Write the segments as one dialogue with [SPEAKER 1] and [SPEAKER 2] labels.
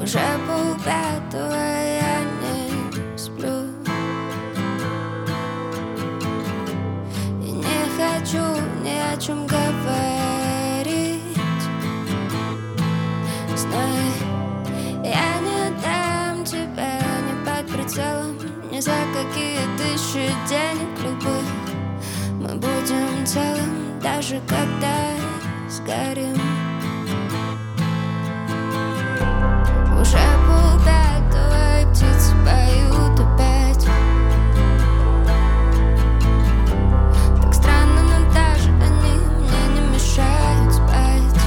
[SPEAKER 1] Уже полпятого я не сплю и не хочу ни о чем говорить. Знай, я не дам тебя ни под прицелом, ни за какие тысячи денег любых. Мы будем целым, даже когда сгорим. Уже полпятого, и птицы поют опять. Так странно, но даже они мне не мешают спать.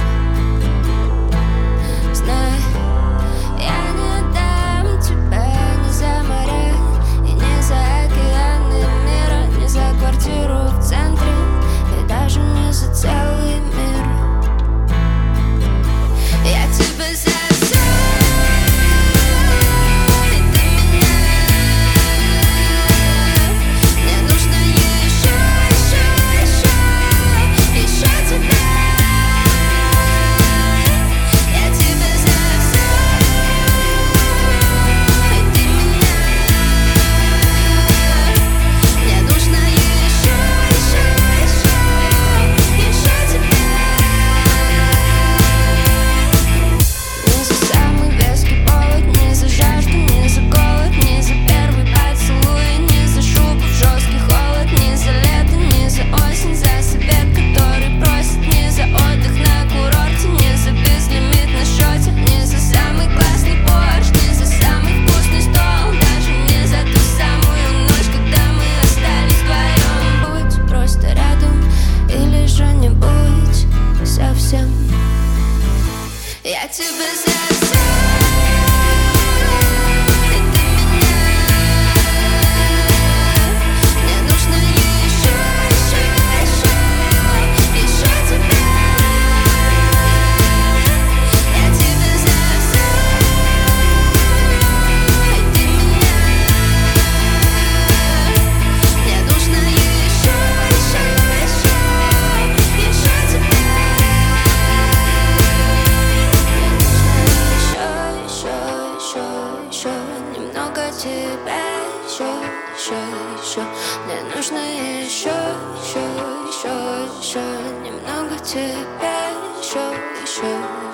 [SPEAKER 1] Знай, я не дам тебя ни за моря и ни за океаны мира, ни за квартиру в центре и даже не за целый мир. Я тебя за все. Я тебя за все. Тебя еще. Мне нужно еще немного тебя еще.